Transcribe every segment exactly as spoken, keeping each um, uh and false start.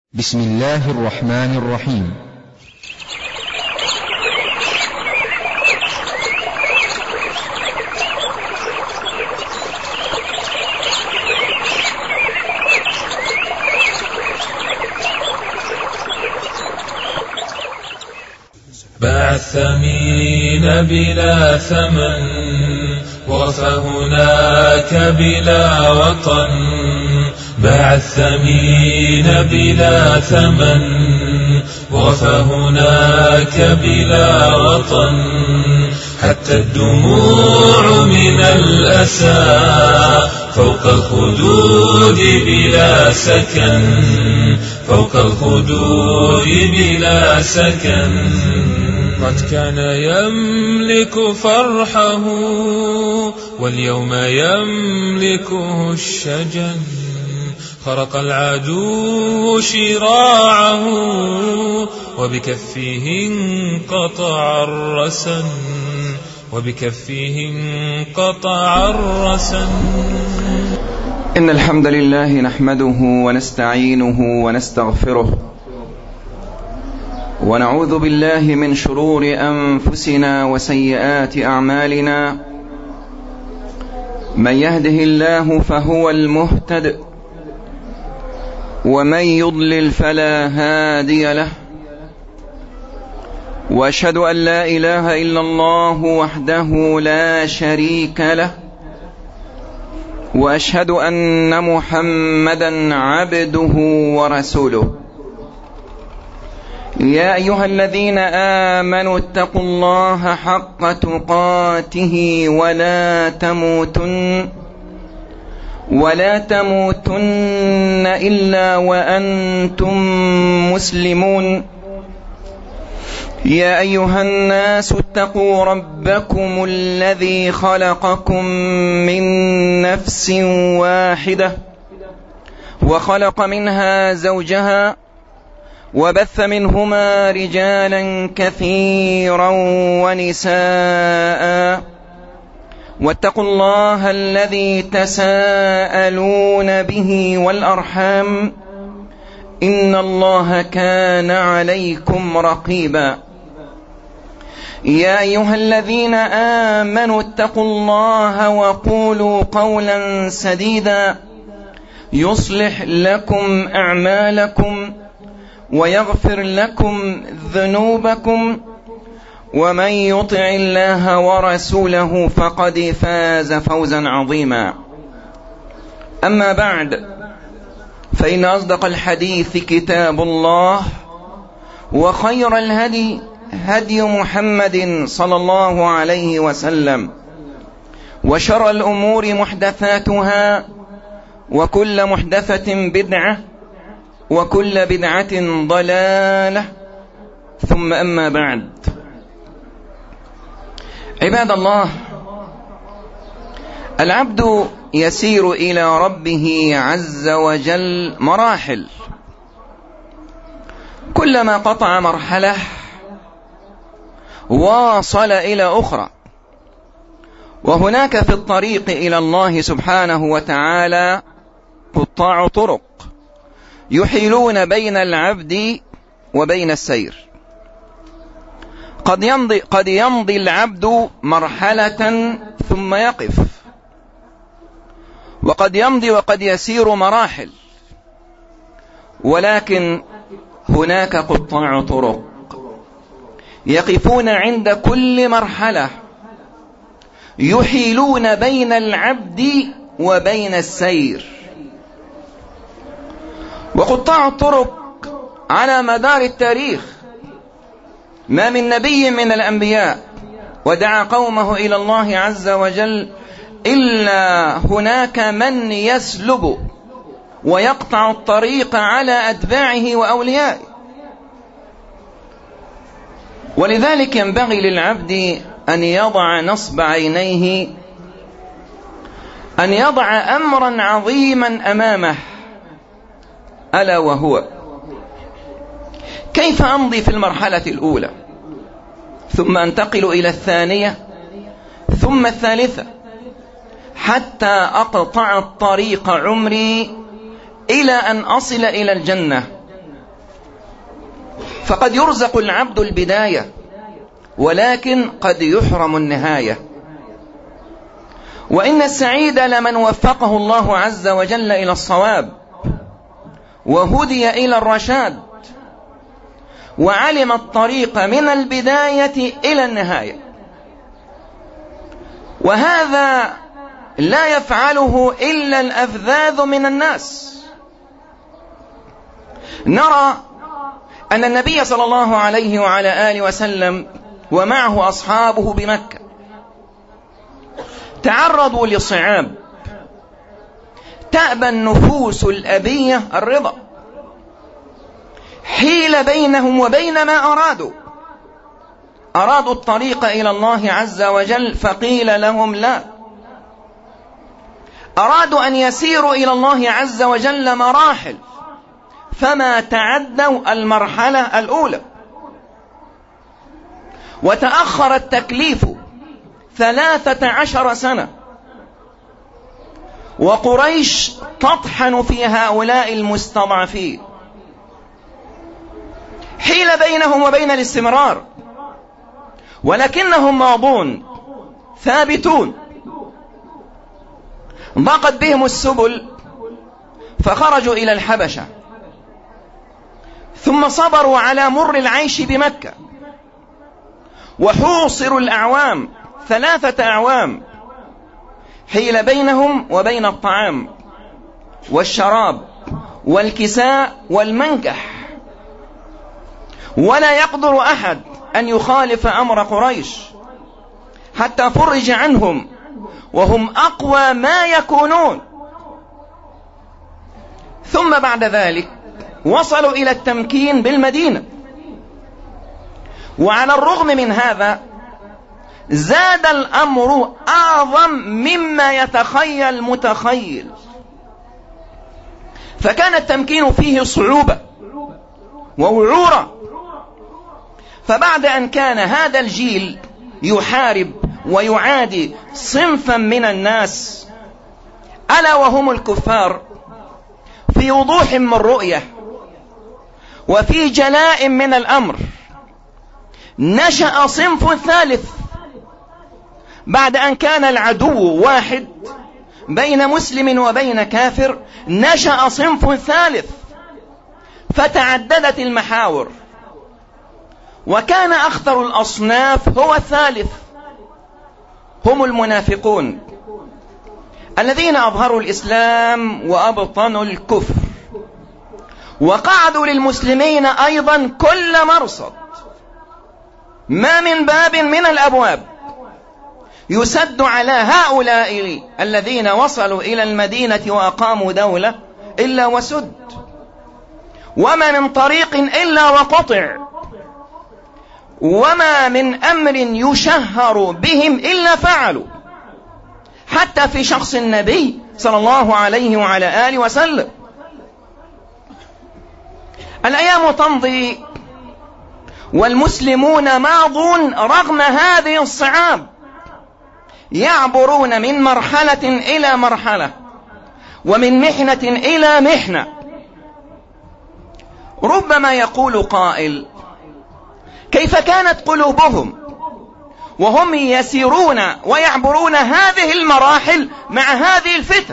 بسم الله الرحمن الرحيم. باع الثمين بلا ثمن وفهناك بلا وطن. باع الثمين بلا ثمن وفهناك بلا وطن. حتى الدموع من الأسى فوق الخدود بلا سكن. فوق الخدود بلا سكن. قد كان يملك فرحه واليوم يملكه الشجن. خرق العدو شراعه وبكفه انقطع الرسن. وبكفه انقطع الرسن. إن الحمد لله نحمده ونستعينه ونستغفره ونعوذ بالله من شرور أنفسنا وسيئات أعمالنا. من يهده الله فهو المهتد ومن يضلل فلا هادي له. وأشهد أن لا إله إلا الله وحده لا شريك له. وأشهد أن محمدا عبده ورسوله. يا أيها الذين آمنوا اتقوا الله حق تقاته ولا تموتن ولا تموتن إلا وأنتم مسلمون. يا أيها الناس اتقوا ربكم الذي خلقكم من نفس واحدة وخلق منها زوجها وبث منهما رجالا كثيرا ونساء. واتقوا الله الذي تساءلون به والأرحام إن الله كان عليكم رقيبا. يا أيها الذين آمنوا اتقوا الله وقولوا قولا سديدا يصلح لكم أعمالكم ويغفر لكم ذنوبكم. ومن يطع الله ورسوله فقد فاز فوزا عظيما. أما بعد، فإن أصدق الحديث كتاب الله وخير الهدي هدي محمد صلى الله عليه وسلم. وشر الأمور محدثاتها وكل محدثة بدعة وكل بدعة ضلالة. ثم أما بعد، عباد الله، العبد يسير إلى ربه عز وجل مراحل. كلما قطع مرحلة واصل إلى أخرى. وهناك في الطريق إلى الله سبحانه وتعالى قطاع طرق يحيلون بين العبد وبين السير. قد يمضي, قد يمضي العبد مرحلة ثم يقف، وقد يمضي وقد يسير مراحل. ولكن هناك قطاع طرق يقفون عند كل مرحلة يحيلون بين العبد وبين السير. وقطاع الطرق على مدار التاريخ ما من نبي من الأنبياء ودعا قومه إلى الله عز وجل إلا هناك من يسلب ويقطع الطريق على أتباعه وأوليائه. ولذلك ينبغي للعبد أن يضع نصب عينيه، أن يضع أمرا عظيما أمامه، ألا وهو كيف أمضي في المرحلة الأولى ثم أنتقل إلى الثانية ثم الثالثة حتى أقطع الطريق عمري إلى أن أصل إلى الجنة فقد يرزق العبد البداية ولكن قد يحرم النهاية. وإن السعيد لمن وفقه الله عز وجل إلى الصواب وهدي إلى الرشاد وعلم الطريق من البداية إلى النهاية، وهذا لا يفعله إلا الأفذاذ من الناس. نرى أن النبي صلى الله عليه وعلى آله وسلم ومعه أصحابه بمكة تعرضوا لصعاب تأبى النفوس الأبية الرضا، حيل بينهم وبين ما أرادوا. أرادوا الطريق إلى الله عز وجل فقيل لهم لا. أرادوا أن يسيروا إلى الله عز وجل مراحل فما تعدوا المرحلة الأولى، وتأخر التكليف ثلاثة عشر سنة، وقريش تطحن في هؤلاء المستضعفين، حيل بينهم وبين الاستمرار، ولكنهم ماضون ثابتون. ضاقت بهم السبل فخرجوا إلى الحبشة، ثم صبروا على مر العيش بمكة، وحوصروا الأعوام ثلاثة أعوام، حيل بينهم وبين الطعام والشراب والكساء والمنكح، ولا يقدر أحد أن يخالف أمر قريش حتى فرج عنهم وهم أقوى ما يكونون. ثم بعد ذلك وصلوا إلى التمكين بالمدينة، وعلى الرغم من هذا زاد الأمر أعظم مما يتخيل متخيل، فكان التمكين فيه صعوبة ووعورة. فبعد أن كان هذا الجيل يحارب ويعادي صنفا من الناس ألا وهم الكفار في وضوح من رؤية وفي جلاء من الأمر، نشأ صنف ثالث. بعد أن كان العدو واحد بين مسلم وبين كافر، نشأ صنف ثالث فتعددت المحاور، وكان أخطر الأصناف هو الثالث، هم المنافقون الذين أظهروا الإسلام وأبطنوا الكفر، وقعدوا للمسلمين أيضا كل مرصد، ما من باب من الأبواب يسد على هؤلاء الذين وصلوا إلى المدينة وأقاموا دولة إلا وسد، وما من طريق إلا وقطع، وما من أمر يشهر بهم إلا فعلوا، حتى في شخص النبي صلى الله عليه وعلى آله وسلم. الأيام تمضي والمسلمون ماضون رغم هذه الصعاب، يعبرون من مرحلة إلى مرحلة ومن محنة إلى محنة. ربما يقول قائل: كيف كانت قلوبهم وهم يسيرون ويعبرون هذه المراحل مع هذه الفتن؟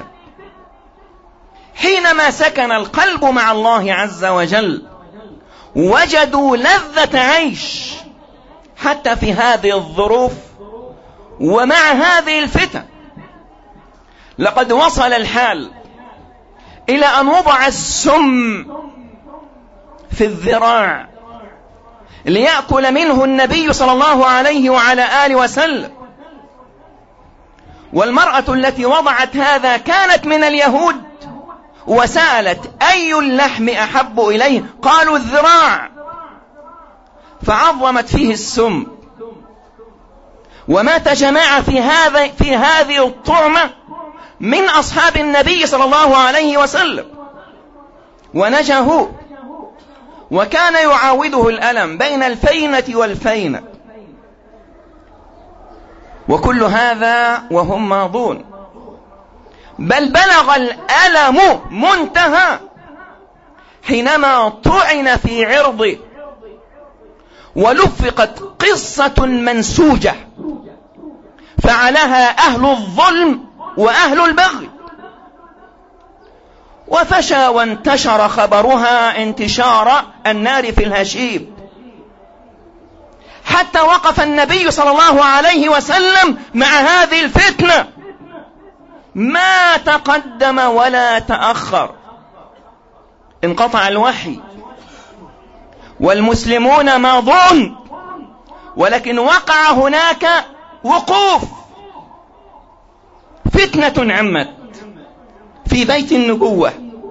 حينما سكن القلب مع الله عز وجل وجدوا لذة عيش حتى في هذه الظروف ومع هذه الفتن. لقد وصل الحال إلى أن وضع السم في الذراع ليأكل منه النبي صلى الله عليه وعلى آله وسلم، والمرأة التي وضعت هذا كانت من اليهود، وسألت: أي اللحم أحب إليه؟ قالوا: الذراع، فعظمت فيه السم. ومات جماعة في هذا في هذه الطعمة من أصحاب النبي صلى الله عليه وسلم ونجوا، وكان يعاوده الألم بين الفينة والفينة، وكل هذا وهم ماضون، بل بلغ الألم منتهى حينما طعن في عرضه ولفقت قصة منسوجة فعلها أهل الظلم وأهل البغي، وفشى وانتشر خبرها انتشار النار في الهشيم، حتى وقف النبي صلى الله عليه وسلم مع هذه الفتنة، ما تقدم ولا تأخر. انقطع الوحي والمسلمون ماضون، ولكن وقع هناك وقوف. فتنة عمت في بيت النبوة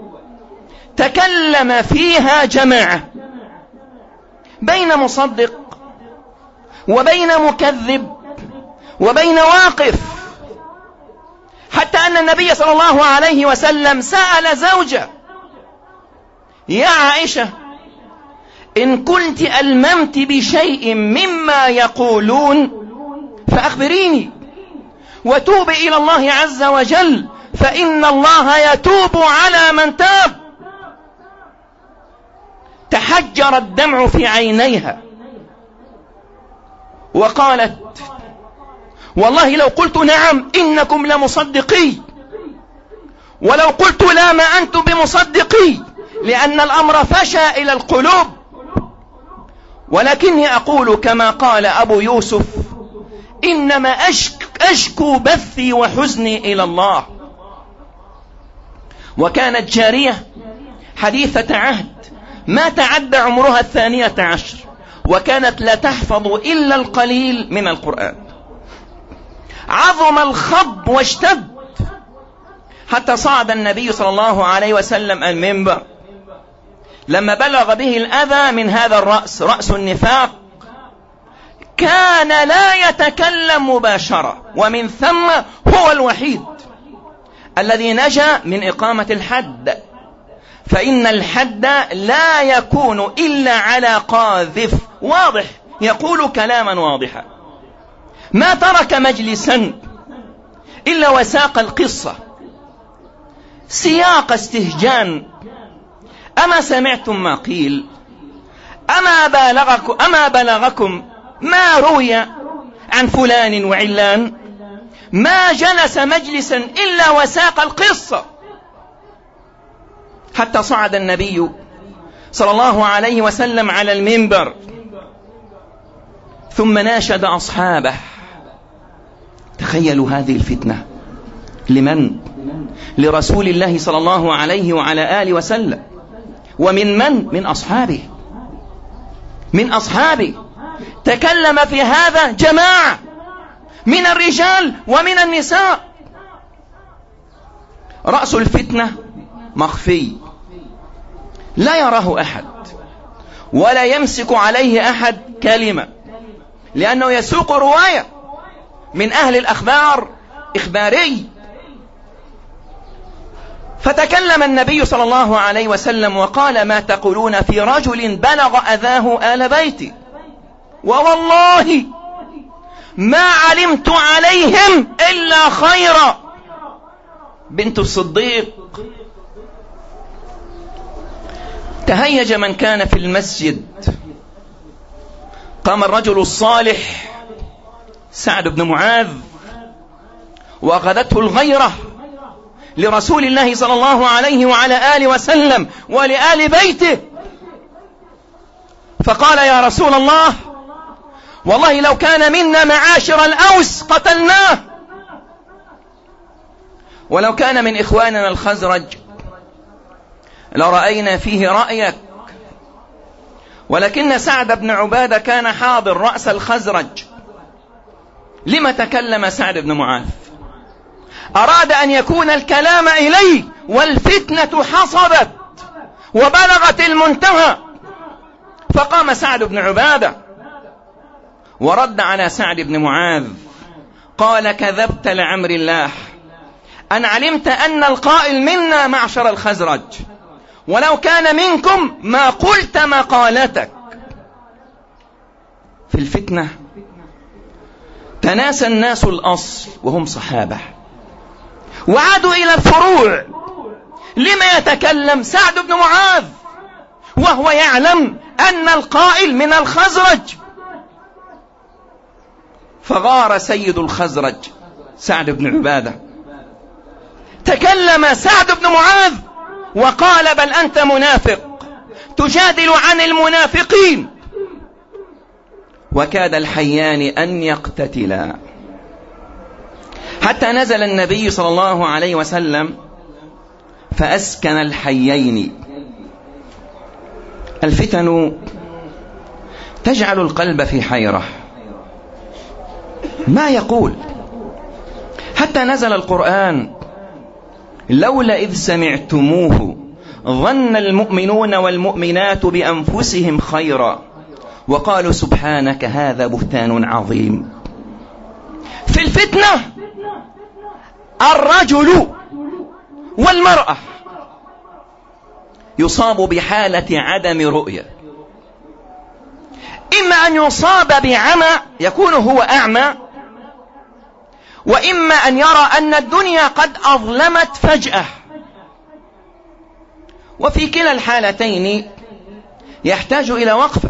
تكلم فيها جماعة، بين مصدق وبين مكذب وبين واقف، حتى أن النبي صلى الله عليه وسلم سأل زوجه: يا عائشة، إن كنت ألممت بشيء مما يقولون فأخبريني، وتوب إلى الله عز وجل، فإن الله يتوب على من تاب. تحجر الدمع في عينيها وقالت: والله لو قلت نعم إنكم لمصدقي، ولو قلت لا ما أنتم بمصدقي، لأن الأمر فشى إلى القلوب. ولكني أقول كما قال أبو يوسف: إنما أشك أشكو بثي وحزني إلى الله. وكانت جارية حديثة عهد ما تعدى عمرها الثانية عشر، وكانت لا تحفظ إلا القليل من القرآن. عظم الخض واشتد حتى صعد النبي صلى الله عليه وسلم المنبر، لما بلغ به الأذى من هذا الرأس، رأس النفاق، كان لا يتكلم مباشرة، ومن ثم هو الوحيد الذي نجا من إقامة الحد، فإن الحد لا يكون إلا على قاذف واضح يقول كلاما واضحا. ما ترك مجلسا إلا وساق القصة سياق استهجان: أما سمعتم ما قيل؟ أما بلغكم, أما بلغكم ما روي عن فلان وعلان؟ ما جلس مجلسا إلا وساق القصة، حتى صعد النبي صلى الله عليه وسلم على المنبر، ثم ناشد أصحابه. تخيلوا هذه الفتنة لمن؟ لرسول الله صلى الله عليه وعلى آله وسلم. ومن من؟ من أصحابه، من أصحابه. تكلم في هذا جماعة من الرجال ومن النساء. رأس الفتنة مخفي، لا يراه أحد ولا يمسك عليه أحد كلمة، لأنه يسوق رواية من أهل الأخبار إخباري. فتكلم النبي صلى الله عليه وسلم وقال: ما تقولون في رجل بلغ أذاه آل بيتي، ووالله ما علمت عليهم إلا خيرا. بنت الصديق. تهيج من كان في المسجد. قام الرجل الصالح سعد بن معاذ وأخذته الغيرة لرسول الله صلى الله عليه وعلى آله وسلم ولآل بيته، فقال: يا رسول الله، والله لو كان منا معاشر الأوس قتلناه، ولو كان من إخواننا الخزرج لرأينا فيه رأيك. ولكن سعد بن عبادة كان حاضر رأس الخزرج. لما تكلم سعد بن معاذ؟ أراد أن يكون الكلام إليه، والفتنة حصبت وبلغت المنتهى. فقام سعد بن عبادة ورد على سعد بن معاذ، قال: كذبت لعمر الله، أن علمت أن القائل منا معشر الخزرج، ولو كان منكم ما قلت مقالتك. في الفتنة تناسى الناس الأصل وهم صحابة، وعادوا إلى الفروع. لما يتكلم سعد بن معاذ وهو يعلم أن القائل من الخزرج، فغار سيد الخزرج سعد بن عبادة. تكلم سعد بن معاذ وقال: بل أنت منافق تجادل عن المنافقين. وكاد الحيان أن يقتتلا، حتى نزل النبي صلى الله عليه وسلم فأسكن الحيين. الفتن تجعل القلب في حيرة، ما يقول، حتى نزل القرآن: لولا إذ سمعتموه ظن المؤمنون والمؤمنات بأنفسهم خيرا وقالوا سبحانك هذا بهتان عظيم. في الفتنة الرجل والمرأة يصاب بحالة عدم رؤية، إما أن يصاب بعمى يكون هو أعمى، وإما أن يرى أن الدنيا قد أظلمت فجأة. وفي كلا الحالتين يحتاج إلى وقفة.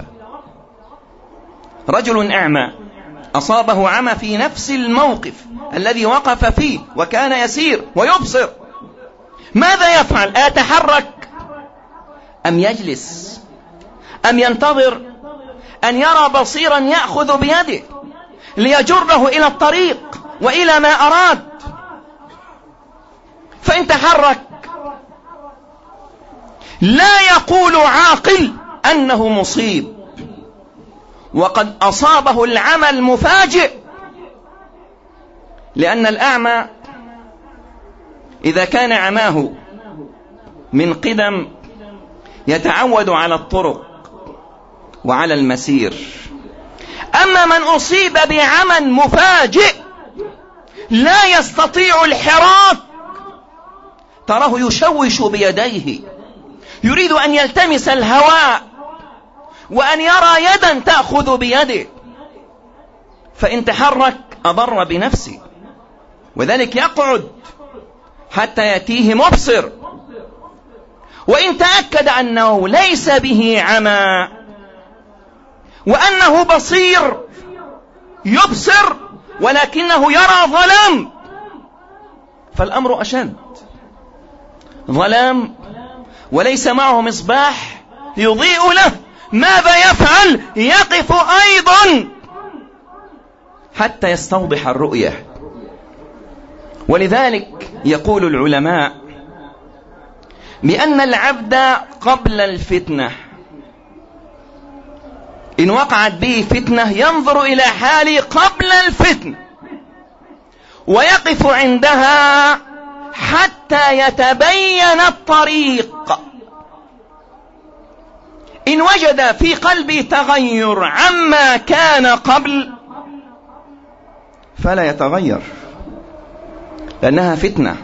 رجل أعمى أصابه عمى في نفس الموقف الذي وقف فيه وكان يسير ويبصر، ماذا يفعل؟ أيتحرك أم يجلس أم ينتظر أن يرى بصيرا يأخذ بيده ليجره إلى الطريق وإلى ما أراد؟ فإن تحرك لا يقول عاقل أنه مصيب وقد أصابه العمى المفاجئ، لأن الأعمى إذا كان عماه من قدم يتعود على الطرق وعلى المسير، أما من أصيب بعمى مفاجئ لا يستطيع الحراك، تراه يشوش بيديه، يريد أن يلتمس الهواء وأن يرى يدا تأخذ بيده، فإن تحرك أضر بنفسه، وذلك يقعد حتى يأتيه مبصر. وإن تأكد أنه ليس به عمى وأنه بصير يبصر ولكنه يرى ظلام، فالأمر أشد. ظلام وليس معه مصباح يضيء له، ماذا يفعل؟ يقف أيضا حتى يستوضح الرؤية. ولذلك يقول العلماء بأن العبد قبل الفتنة إن وقعت به فتنة ينظر إلى حاله قبل الفتنة ويقف عندها حتى يتبين الطريق. إن وجد في قلبه تغير عما كان قبل فلا يتغير، لأنها فتنة.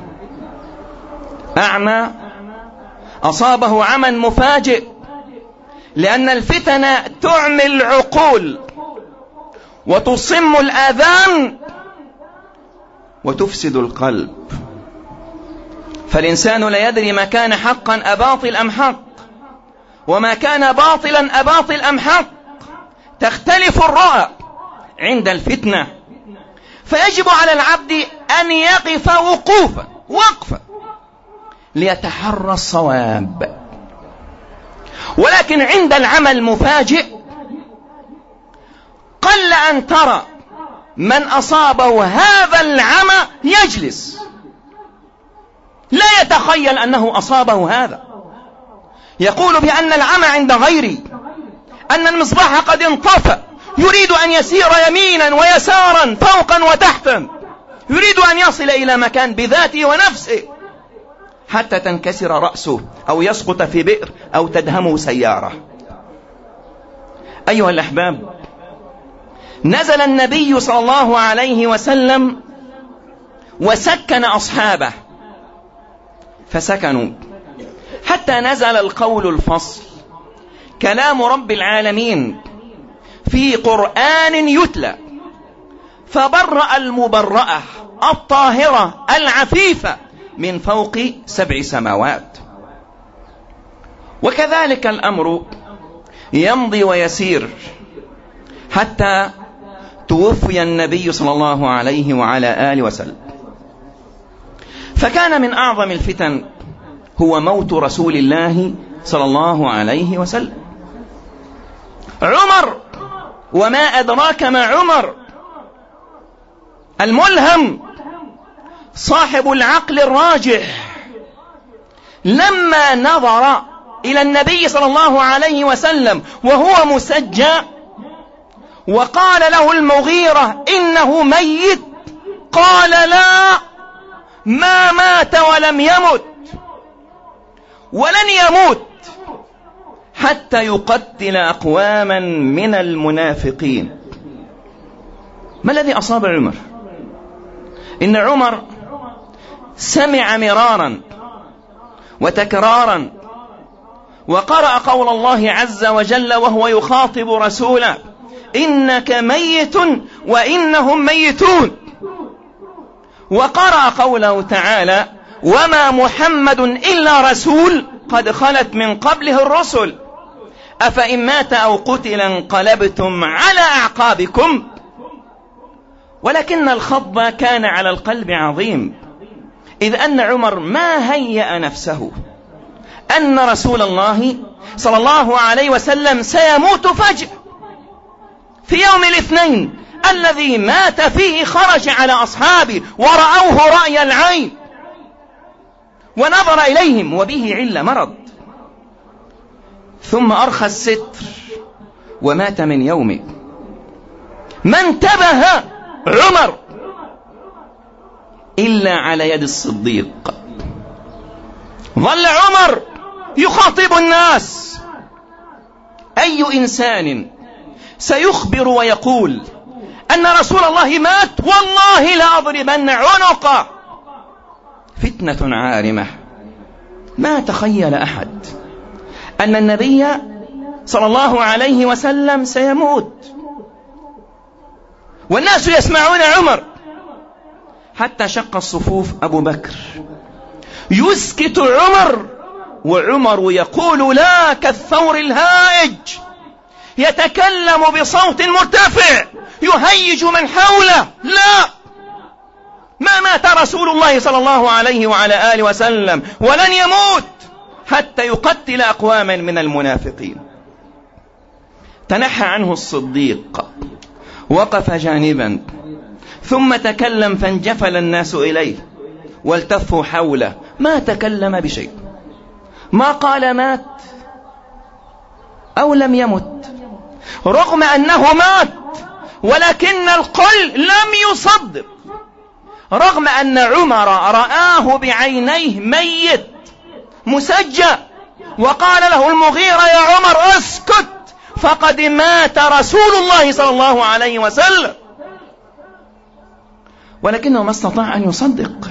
أعمى أصابه عمى مفاجئ، لأن الفتن تعمي العقول وتصم الآذان وتفسد القلب، فالإنسان لا يدري ما كان حقا أباطل أم حق، وما كان باطلا أباطل أم حق، تختلف الرؤى عند الفتنة، فيجب على العبد أن يقف وقوفا وقفا ليتحرى الصواب. ولكن عند العمى المفاجئ قل أن ترى من أصابه هذا العمى يجلس لا يتخيل أنه أصابه هذا، يقول بأن العمى عند غيري، أن المصباح قد انطفأ، يريد أن يسير يمينا ويسارا فوقا وتحتا، يريد أن يصل إلى مكان بذاته ونفسه حتى تنكسر رأسه أو يسقط في بئر أو تدهمه سيارة. أيها الأحباب، نزل النبي صلى الله عليه وسلم وسكن أصحابه فسكنوا حتى نزل القول الفصل، كلام رب العالمين في قرآن يتلى، فبرأ المبرأة الطاهرة العفيفة من فوق سبع سماوات. وكذلك الأمر يمضي ويسير حتى توفي النبي صلى الله عليه وعلى آله وسلم. فكان من أعظم الفتن هو موت رسول الله صلى الله عليه وسلم. عمر، وما أدراك ما عمر، الملهم صاحب العقل الراجح، لما نظر إلى النبي صلى الله عليه وسلم وهو مسجى وقال له المغيرة إنه ميت، قال لا، ما مات ولم يمت ولن يموت حتى يقتل أقواما من المنافقين. ما الذي أصاب عمر؟ إن عمر سمع مرارا وتكرارا وقرأ قول الله عز وجل وهو يخاطب رسوله: إنك ميت وإنهم ميتون. وقرأ قوله تعالى: وما محمد إلا رسول قد خلت من قبله الرسل أفإن مات أو قتل انقلبتم على أعقابكم. ولكن الخض كان على القلب عظيم، إذ أن عمر ما هيأ نفسه أن رسول الله صلى الله عليه وسلم سيموت فجأة في يوم الاثنين الذي مات فيه. خرج على أصحابه ورأوه رأي العين ونظر إليهم وبه علة مرض، ثم أرخى الستر ومات من يومه. ما انتبه عمر إلا على يد الصديق. ظل عمر يخاطب الناس: أي إنسان سيخبر ويقول أن رسول الله مات والله لأضربن عنقه. فتنة عارمة. ما تخيل أحد أن النبي صلى الله عليه وسلم سيموت والناس يسمعون عمر، حتى شق الصفوف أبو بكر يسكت عمر، وعمر يقول لا كالثور الهائج، يتكلم بصوت مرتفع يهيج من حوله: لا، ما مات رسول الله صلى الله عليه وعلى آله وسلم ولن يموت حتى يقتل أقواما من المنافقين. تنحى عنه الصديق، وقف جانبا، ثم تكلم فانجفل الناس إليه والتفوا حوله. ما تكلم بشيء، ما قال مات أو لم يمت، رغم أنه مات، ولكن الكل لم يصدق، رغم أن عمر رآه بعينيه ميت مسجى، وقال له المغيرة: يا عمر اسكت فقد مات رسول الله صلى الله عليه وسلم. ولكنه ما استطاع أن يصدق.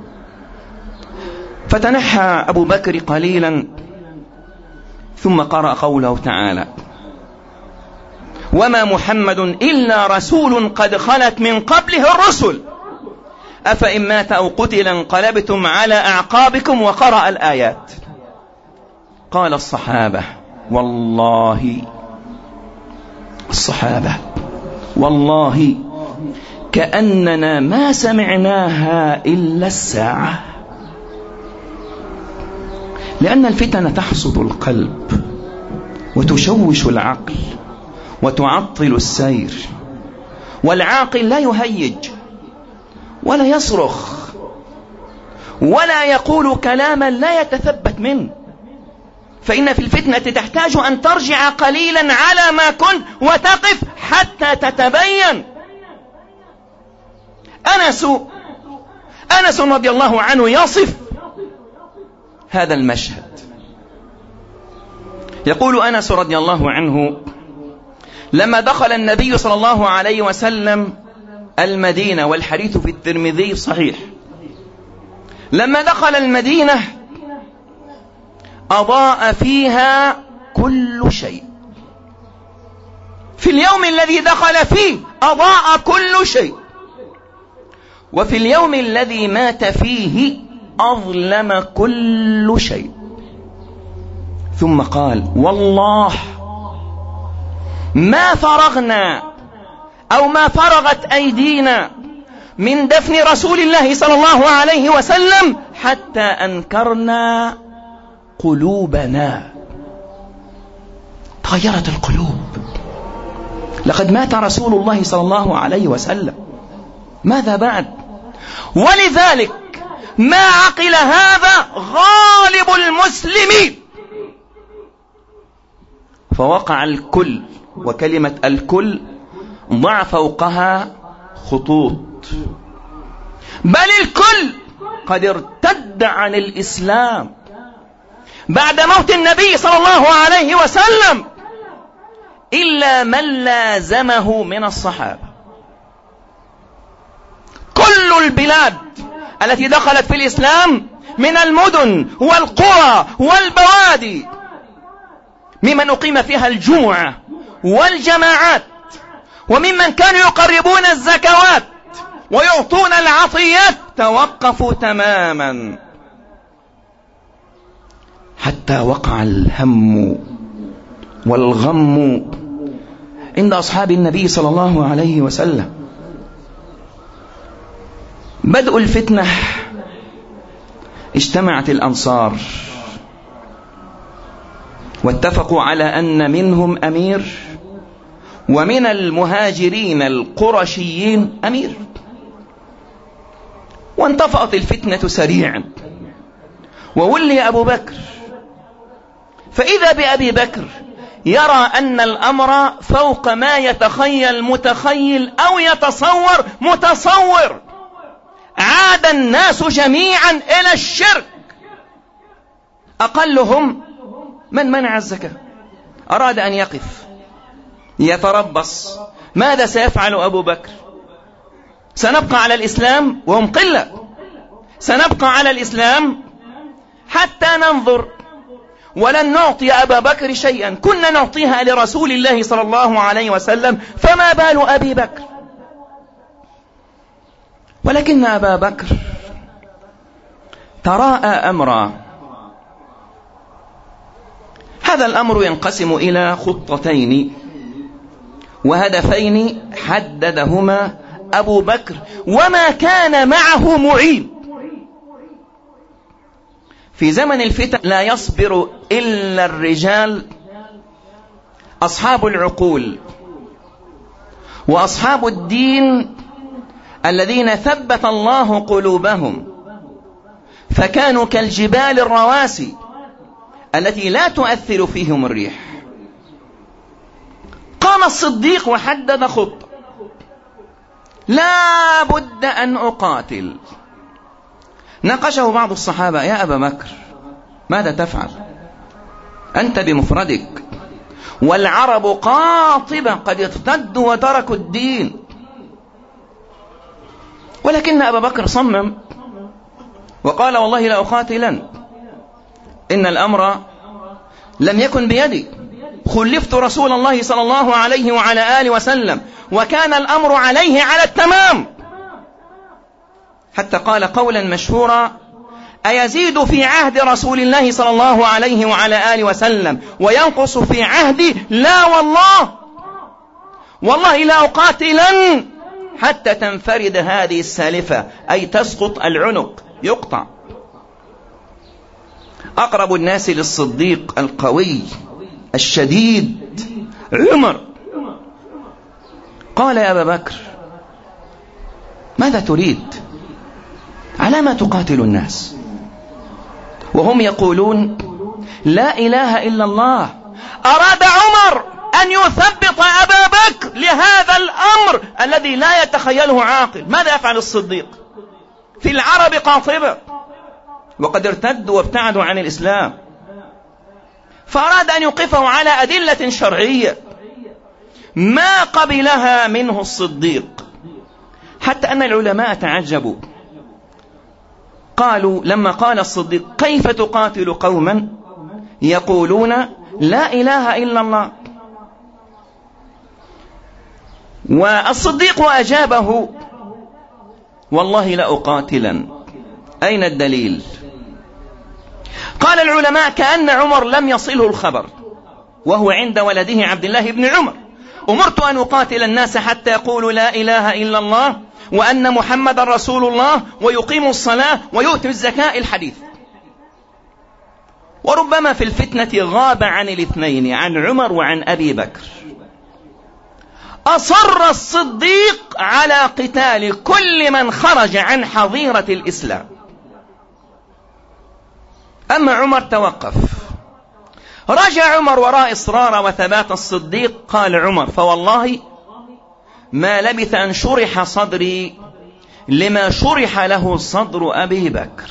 فتنحى أبو بكر قليلا، ثم قرأ قوله تعالى: وما محمد إلا رسول قد خلت من قبله الرسل أفإن مات أو قتل انقلبتم على أعقابكم. وقرأ الآيات. قال الصحابة: والله الصحابة والله كأننا ما سمعناها إلا الساعة. لأن الفتن تحصد القلب وتشوش العقل وتعطل السير، والعاقل لا يهيج ولا يصرخ ولا يقول كلاما لا يتثبت منه، فإن في الفتنة تحتاج أن ترجع قليلا على ما كنت وتقف حتى تتبين. أنس أنس رضي الله عنه يصف هذا المشهد. يقول أنس رضي الله عنه: لما دخل النبي صلى الله عليه وسلم المدينة، والحديث في الترمذي صحيح، لما دخل المدينة أضاء فيها كل شيء. في اليوم الذي دخل فيه أضاء كل شيء، وفي اليوم الذي مات فيه أظلم كل شيء. ثم قال: والله ما فرغنا أو ما فرغت أيدينا من دفن رسول الله صلى الله عليه وسلم حتى أنكرنا قلوبنا. تغيرت القلوب. لقد مات رسول الله صلى الله عليه وسلم، ماذا بعد؟ ولذلك ما عقل هذا غالب المسلمين، فوقع الكل، وكلمة الكل ضع فوقها خطوط، بل الكل قد ارتد عن الإسلام بعد موت النبي صلى الله عليه وسلم، إلا من لازمه من الصحابة. كل البلاد التي دخلت في الإسلام من المدن والقرى والبوادي، ممن أقيم فيها الجمعة والجماعات، وممن كانوا يقربون الزكوات ويعطون العطيات، توقفوا تماما حتى وقع الهم والغم عند أصحاب النبي صلى الله عليه وسلم. بدء الفتنة اجتمعت الأنصار واتفقوا على أن منهم أمير، ومن المهاجرين القرشيين أمير، وانطفأت الفتنة سريعا، وولي أبو بكر، فإذا بأبي بكر يرى أن الأمر فوق ما يتخيل متخيل أو يتصور متصور. عاد الناس جميعا إلى الشرك، أقلهم من منع الزكاة. أراد أن يقف يتربص، ماذا سيفعل أبو بكر؟ سنبقى على الإسلام وهم قلة، سنبقى على الإسلام حتى ننظر، ولن نعطي أبا بكر شيئا كنا نعطيها لرسول الله صلى الله عليه وسلم، فما بال أبي بكر؟ ولكن أبا بكر تراءى أمرا. هذا الأمر ينقسم إلى خطتين وهدفين حددهما أبو بكر، وما كان معه معين. في زمن الفتن لا يصبر إلا الرجال أصحاب العقول وأصحاب الدين الذين ثبت الله قلوبهم، فكانوا كالجبال الرواسي التي لا تؤثر فيهم الريح. قام الصديق وحدد خطة: لا بد أن أقاتل. ناقشه بعض الصحابة: يا أبا بكر ماذا تفعل؟ أنت بمفردك، والعرب قاطبة قد ارتدوا وتركوا الدين. ولكن أبا بكر صمم وقال: والله لا أقاتلن، إن الأمر لم يكن بيدي، خلفت رسول الله صلى الله عليه وعلى آله وسلم، وكان الأمر عليه على التمام، حتى قال قولا مشهورا: أيزيد في عهد رسول الله صلى الله عليه وعلى آله وسلم وينقص في عهدي؟ لا والله، والله لا أقاتلن حتى تنفرد هذه السالفة، أي تسقط العنق، يقطع. أقرب الناس للصديق القوي الشديد عمر قال: يا أبا بكر ماذا تريد؟ على ما تقاتل الناس وهم يقولون لا إله إلا الله؟ أراد عمر أن يثبط أبا بكر لهذا الأمر الذي لا يتخيله عاقل. ماذا يفعل الصديق؟ في العرب قاطبة وقد ارتدوا وابتعدوا عن الإسلام، فأراد أن يوقفه على أدلة شرعية ما قبلها منه الصديق، حتى أن العلماء تعجبوا، قالوا لما قال الصديق: كيف تقاتل قوما يقولون لا إله إلا الله؟ والصديق أجابه: والله لا أقاتلا. أين الدليل؟ قال العلماء: كأن عمر لم يصله الخبر وهو عند ولده عبد الله بن عمر، أمرت أن أقاتل الناس حتى يقولوا لا إله إلا الله وأن محمد رسول الله ويقيموا الصلاة ويؤتوا الزكاة. الحديث. وربما في الفتنة غاب عن الاثنين، عن عمر وعن أبي بكر. أصر الصديق على قتال كل من خرج عن حظيرة الإسلام. أما عمر توقف. رجع عمر وراء إصرار وثبات الصديق. قال عمر: فوالله ما لبث أن شرح صدري لما شرح له صدر أبي بكر.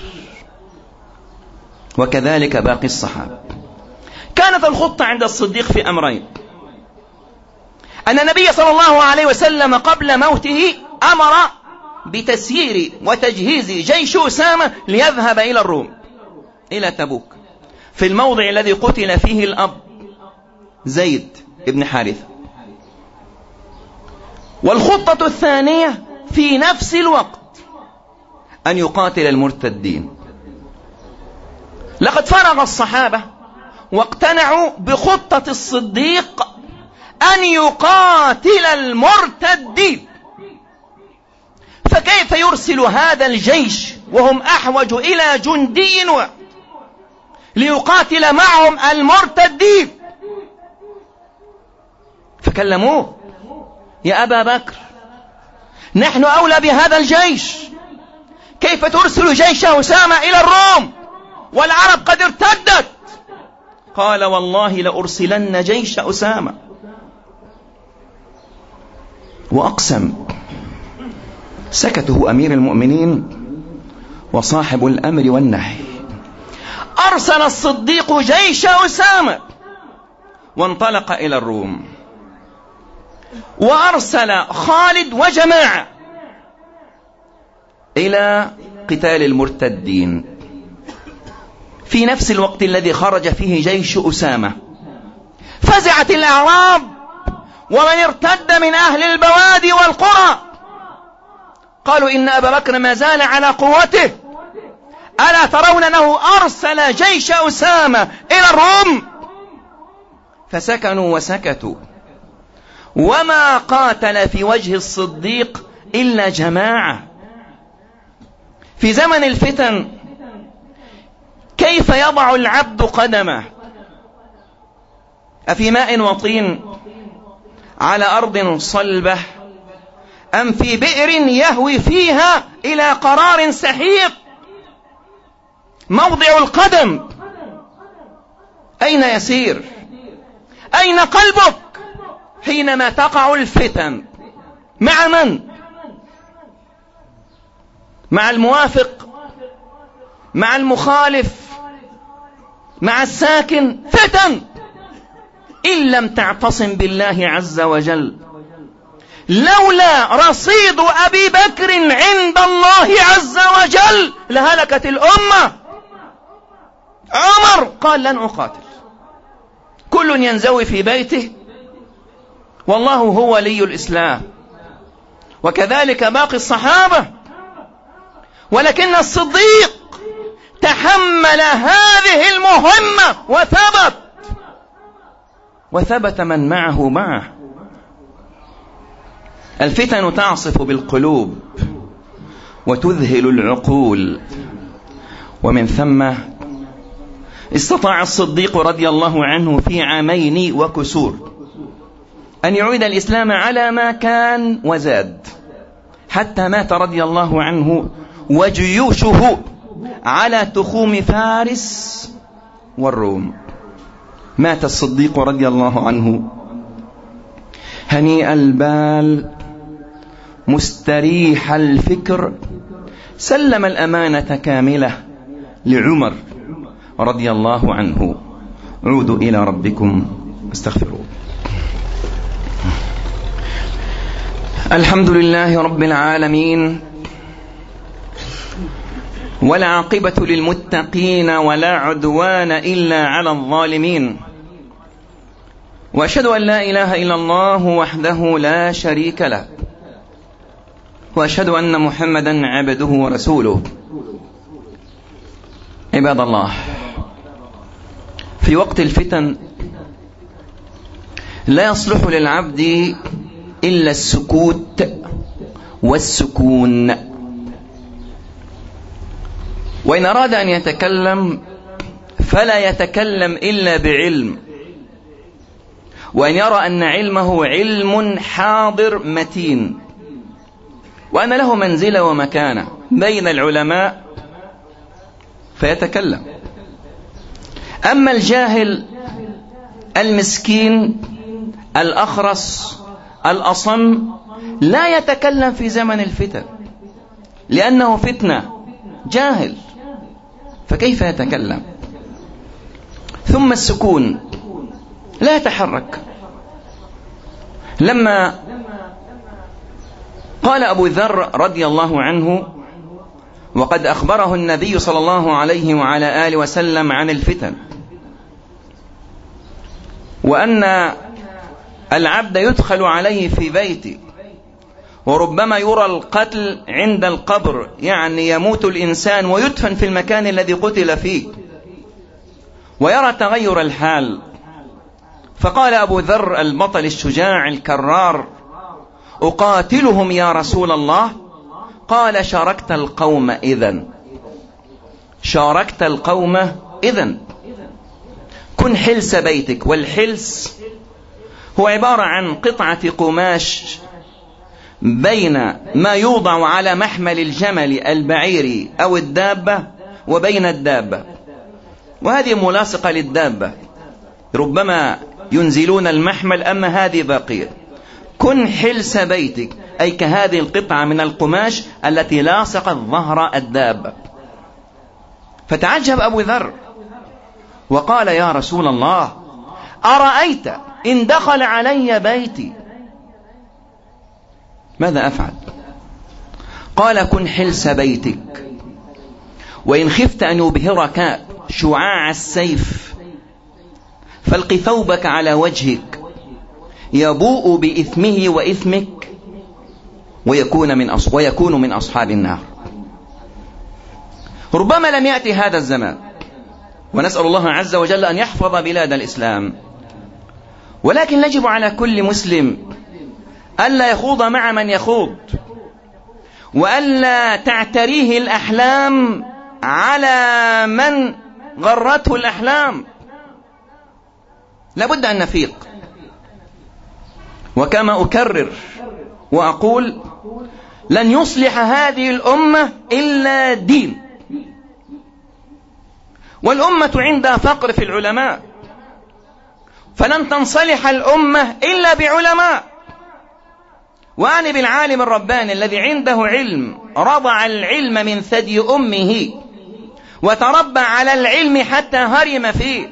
وكذلك باقي الصحابة. كانت الخطة عند الصديق في أمرين: أن النبي صلى الله عليه وسلم قبل موته أمر بتسيير وتجهيز جيش أسامة ليذهب إلى الروم، إلى تبوك، في الموضع الذي قتل فيه الأب زيد بن حارثة. والخطة الثانية في نفس الوقت أن يقاتل المرتدين. لقد فرغ الصحابة واقتنعوا بخطة الصديق أن يقاتل المرتدين، فكيف يرسل هذا الجيش وهم أحوج إلى جندي ليقاتل معهم المرتدين؟ فكلموه: يا أبا بكر، نحن أولى بهذا الجيش، كيف ترسل جيش أسامة إلى الروم والعرب قد ارتدت؟ قال: والله لأرسلن جيش أسامة. وأقسم. سكته أمير المؤمنين وصاحب الأمر والنهي. أرسل الصديق جيش أسامة وانطلق إلى الروم، وأرسل خالد وجماعة إلى قتال المرتدين في نفس الوقت الذي خرج فيه جيش أسامة. فزعت الأعراب ومن ارتد من أهل البوادي والقرى، قالوا: إن أبا بكر ما زال على قوته، ألا ترون أنه أرسل جيش أسامة إلى الروم؟ فسكنوا وسكتوا، وما قاتل في وجه الصديق إلا جماعة. في زمن الفتن كيف يضع العبد قدمه؟ أفي ماء وطين، على أرض صلبة، أم في بئر يهوي فيها إلى قرار سحيق؟ موضع القدم أين يسير؟ أين قلبك حينما تقع الفتن؟ مع من؟ مع الموافق؟ مع المخالف؟ مع الساكن؟ فتن. إن لم تعتصم بالله عز وجل، لولا رصيد أبي بكر عند الله عز وجل لهلكت الأمة. عمر قال: لن أقاتل، كل ينزوي في بيته، والله هو ولي الإسلام. وكذلك باقي الصحابة. ولكن الصديق تحمل هذه المهمة وثبت، وثبت من معه معه. الفتن تعصف بالقلوب وتذهل العقول، ومن ثم استطاع الصديق رضي الله عنه في عامين وكسور أن يعيد الإسلام على ما كان وزاد، حتى مات رضي الله عنه وجيوشه على تخوم فارس والروم. مات الصديق رضي الله عنه هنيء البال مستريح الفكر، سلم الأمانة كاملة لعمر رضي الله عنه. عودوا إلى ربكم استغفروا. الحمد لله رب العالمين، والعاقبة للمتقين، ولا عدوان إلا على الظالمين. وأشهد أن لا إله إلا الله وحده لا شريك له، وأشهد أن محمدا عبده ورسوله. عباد الله، في وقت الفتن لا يصلح للعبد إلا السكوت والسكون، وإن أراد أن يتكلم فلا يتكلم إلا بعلم، وأن يرى أن علمه علم حاضر متين، وأن له منزلة ومكانة بين العلماء فيتكلم. أما الجاهل المسكين الأخرس الأصم لا يتكلم في زمن الفتن، لأنه فتنة، جاهل، فكيف يتكلم؟ ثم السكون، لا يتحرك. لما قال أبو ذر رضي الله عنه، وقد أخبره النبي صلى الله عليه وعلى آله وسلم عن الفتن، وأن العبد يدخل عليه في بيته وربما يرى القتل عند القبر، يعني يموت الإنسان ويدفن في المكان الذي قتل فيه، ويرى تغير الحال. فقال أبو ذر البطل الشجاع الكرار: أقاتلهم يا رسول الله؟ قال: شاركت القوم إذن، شاركت القوم إذن. كن حلس بيتك، والحلس هو عبارة عن قطعة قماش بين ما يوضع على محمل الجمل البعير أو الدابة وبين الدابة، وهذه ملاصقة للدابة، ربما ينزلون المحمل، أما هذه باقية. كن حلس بيتك، أي كهذه القطعة من القماش التي لاصقت ظهر الدابة. فتعجب أبو ذر وقال: يا رسول الله، أرأيت إن دخل علي بيتي ماذا أفعل؟ قال: كن حلس بيتك، وإن خفت أن يبهرك شعاع السيف فالق ثوبك على وجهك يبوء بإثمه وإثمك ويكون من أص... ويكون من أصحاب النار. ربما لم يأتي هذا الزمان، ونسأل الله عز وجل أن يحفظ بلاد الإسلام، ولكن يجب على كل مسلم ألا يخوض مع من يخوض، وألا تعتريه الأحلام على من غرته الأحلام. لابد أن نفيق. وكما أكرر وأقول: لن يصلح هذه الأمة إلا دين، والأمة عندها فقر في العلماء، فلن تنصلح الأمة إلا بعلماء. وأعني بالعالم الرباني الذي عنده علم، رضع العلم من ثدي أمه وتربى على العلم حتى هرم فيه.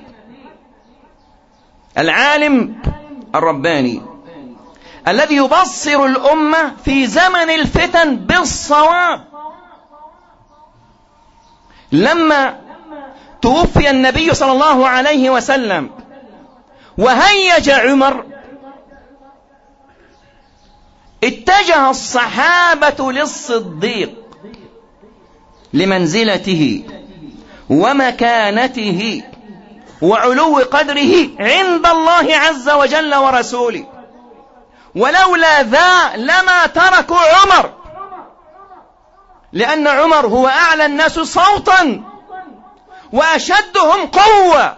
العالم الرباني الذي يبصر الأمة في زمن الفتن بالصواب. لما توفي النبي صلى الله عليه وسلم وهيج عمر، اتجه الصحابة للصديق لمنزلته ومكانته وعلو قدره عند الله عز وجل ورسوله، ولولا ذا لما تركوا عمر، لأن عمر هو أعلى الناس صوتا وأشدهم قوة،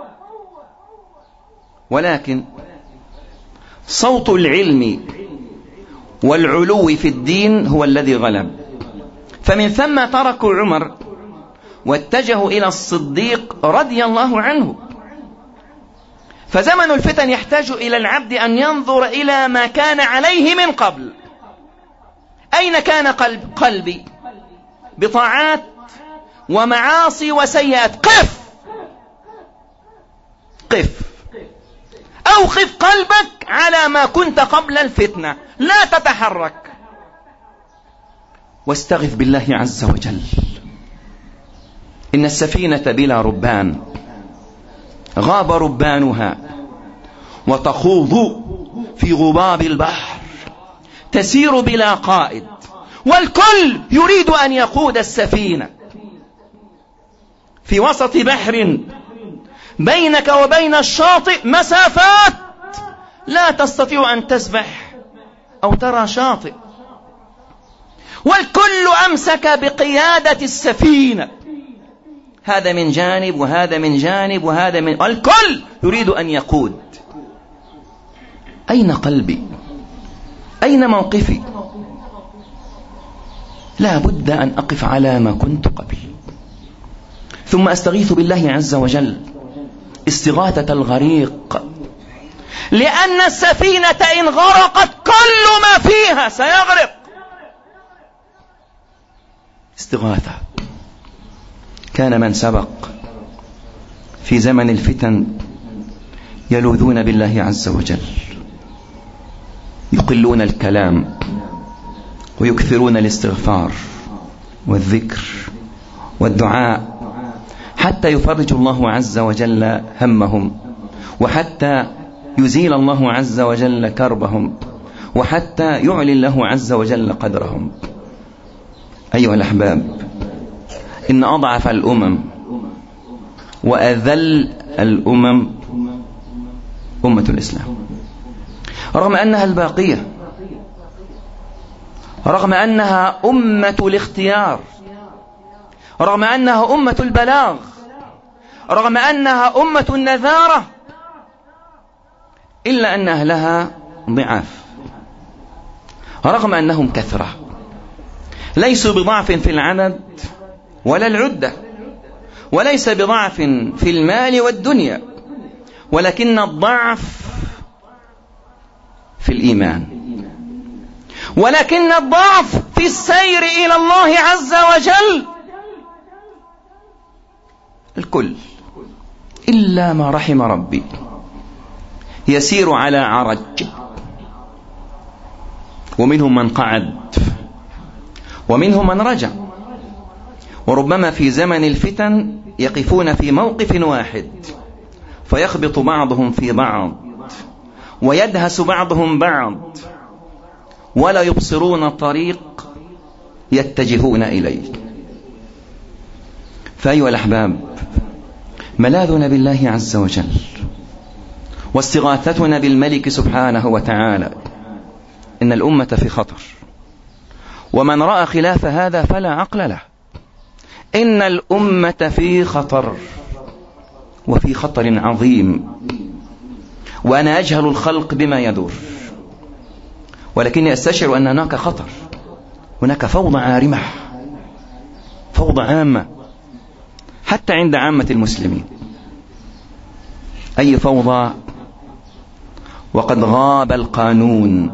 ولكن صوت العلم والعلو في الدين هو الذي غلب، فمن ثم تركوا عمر واتجهوا إلى الصديق رضي الله عنه. فزمن الفتن يحتاج إلى العبد أن ينظر إلى ما كان عليه من قبل. أين كان قلب قلبي؟ بطاعات ومعاصي وسيئات. قف قف أوقف قلبك على ما كنت قبل الفتنة، لا تتحرك، واستغث بالله عز وجل. إن السفينة بلا ربان غاب ربانها وتخوض في غباب البحر، تسير بلا قائد، والكل يريد أن يقود السفينة في وسط بحر بينك وبين الشاطئ مسافات لا تستطيع أن تسبح أو ترى شاطئ، والكل أمسك بقيادة السفينة، هذا من جانب وهذا من جانب وهذا من، الكل يريد أن يقود. أين قلبي؟ أين موقفي؟ لا بد أن أقف على ما كنت قبل، ثم أستغيث بالله عز وجل استغاثة الغريق، لأن السفينة إن غرقت كل ما فيها سيغرق. استغاثة. كان من سبق في زمن الفتن يلوذون بالله عز وجل، يقلون الكلام ويكثرون الاستغفار والذكر والدعاء، حتى يفرج الله عز وجل همهم، وحتى يزيل الله عز وجل كربهم، وحتى يعلي الله عز وجل قدرهم. أيها الأحباب، إن أضعف الأمم وأذل الأمم أمة الإسلام، رغم أنها الباقية، رغم أنها أمة الاختيار، رغم أنها أمة البلاغ، رغم أنها أمة النذارة، إلا أن أهلها ضعاف، رغم أنهم كثرة، ليسوا بضعف في العدد ولا العدة، وليس بضعف في المال والدنيا، ولكن الضعف في الإيمان، ولكن الضعف في السير إلى الله عز وجل. الكل إلا ما رحم ربي يسير على عرج، ومنهم من قعد ومنهم من رجع، وربما في زمن الفتن يقفون في موقف واحد فيخبط بعضهم في بعض ويدهس بعضهم بعض، ولا يبصرون طريق يتجهون إليه. فأيها الأحباب، ملاذنا بالله عز وجل واستغاثتنا بالملك سبحانه وتعالى، إن الأمة في خطر، ومن رأى خلاف هذا فلا عقل له. إن الأمة في خطر، وفي خطر عظيم، وأنا أجهل الخلق بما يدور، ولكني أستشعر أن هناك خطر، هناك فوضى عارمة، فوضى عامة حتى عند عامة المسلمين. أي فوضى وقد غاب القانون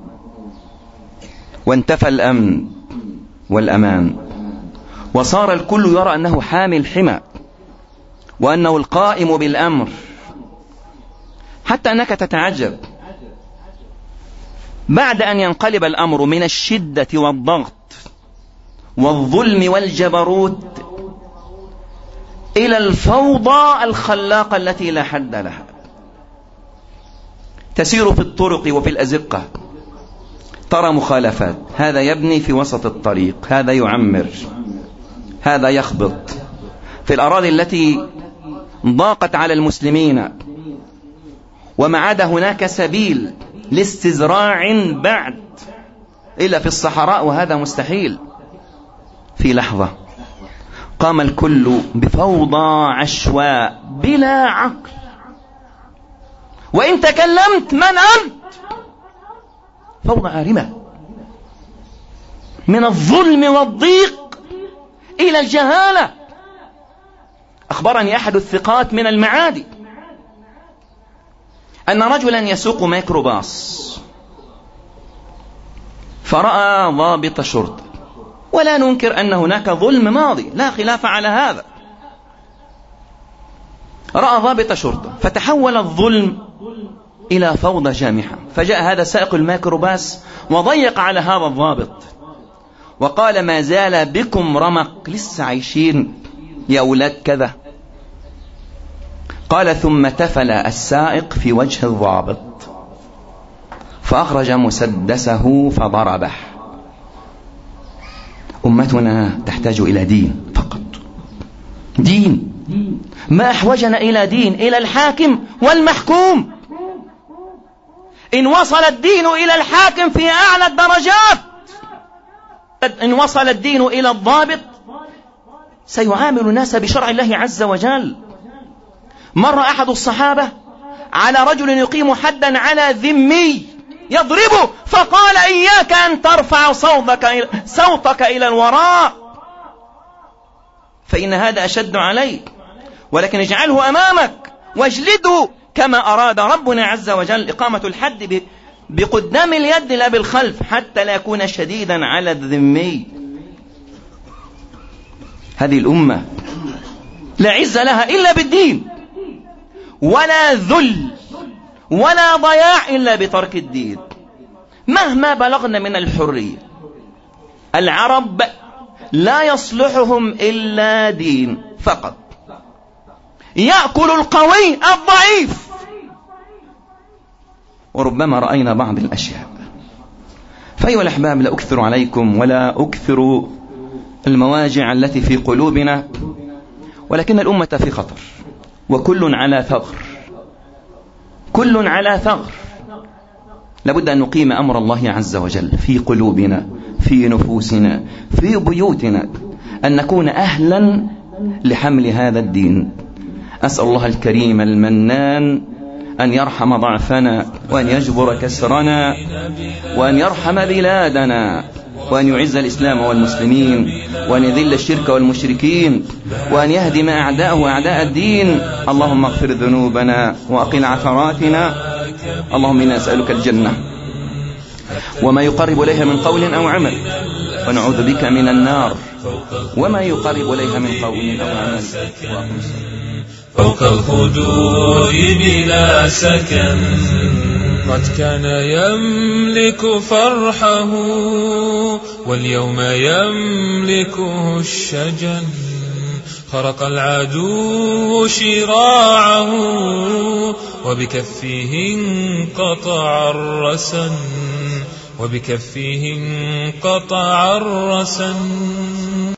وانتفى الأمن والأمان، وصار الكل يرى أنه حامي الحمى وأنه القائم بالأمر، حتى أنك تتعجب بعد أن ينقلب الأمر من الشدة والضغط والظلم والجبروت إلى الفوضى الخلاقة التي لا حد لها، تسير في الطرق وفي الأزقة، ترى مخالفات، هذا يبني في وسط الطريق، هذا يعمر، هذا يخبط في الأراضي التي ضاقت على المسلمين، وما عاد هناك سبيل لاستزراع بعد إلا في الصحراء، وهذا مستحيل. في لحظة قام الكل بفوضى عشواء بلا عقل، وإن تكلمت من أنت؟ فوضى عارمة، من الظلم والضيق إلى الجهالة. أخبرني أحد الثقات من المعادي أن رجلا يسوق ميكروباص، فرأى ضابط شرطة، ولا ننكر أن هناك ظلم ماضي، لا خلاف على هذا، رأى ضابط شرطة، فتحول الظلم إلى فوضى جامحة، فجاء هذا سائق الميكروباص وضيق على هذا الضابط وقال: ما زال بكم رمق، لسه عايشين يا أولاد كذا. قال: ثم تفل السائق في وجه الضابط فأخرج مسدسه فضربه. أمتنا تحتاج إلى دين فقط، دين، ما أحوجنا إلى دين، إلى الحاكم والمحكوم. إن وصل الدين إلى الحاكم في أعلى الدرجات، إن وصل الدين إلى الضابط، سيعامل الناس بشرع الله عز وجل. مر أحد الصحابة على رجل يقيم حدا على ذمي يضربه، فقال: إياك أن ترفع صوتك صوتك إلى الوراء، فإن هذا أشد عليك، ولكن اجعله أمامك واجلده كما أراد ربنا عز وجل. إقامة الحد بقدام اليد لا بالخلف، حتى لا يكون شديدا على الذمي. هذه الأمة لا عز لها إلا بالدين، ولا ذل ولا ضياع إلا بترك الدين. مهما بلغنا من الحرية، العرب لا يصلحهم إلا دين فقط. يأكل القوي الضعيف. وربما رأينا بعض الأشياء. فأيها الأحباب، لا أكثر عليكم ولا أكثر المواجع التي في قلوبنا، ولكن الأمة في خطر، وكل على ثغر، كل على ثغر. لابد أن نقيم أمر الله عز وجل في قلوبنا، في نفوسنا، في بيوتنا، أن نكون أهلا لحمل هذا الدين. أسأل الله الكريم المنان أن يرحم ضعفنا، وأن يجبر كسرنا، وأن يرحم بلادنا، وأن يعز الإسلام والمسلمين، وأن يذل الشرك والمشركين، وأن يهدم أعداءه أعداء الدين. اللهم اغفر ذنوبنا وأقل عثراتنا. اللهم إنا نسألك الجنة وما يقرب إليها من قول أو عمل، ونعوذ بك من النار وما يقرب إليها من قول أو عمل. فوق الخدود بلا سكن، قد كان يملك فرحه واليوم يملكه الشجن. خرق العدو شراعه وبكفه انقطع الرسن، وبكفه انقطع الرسن.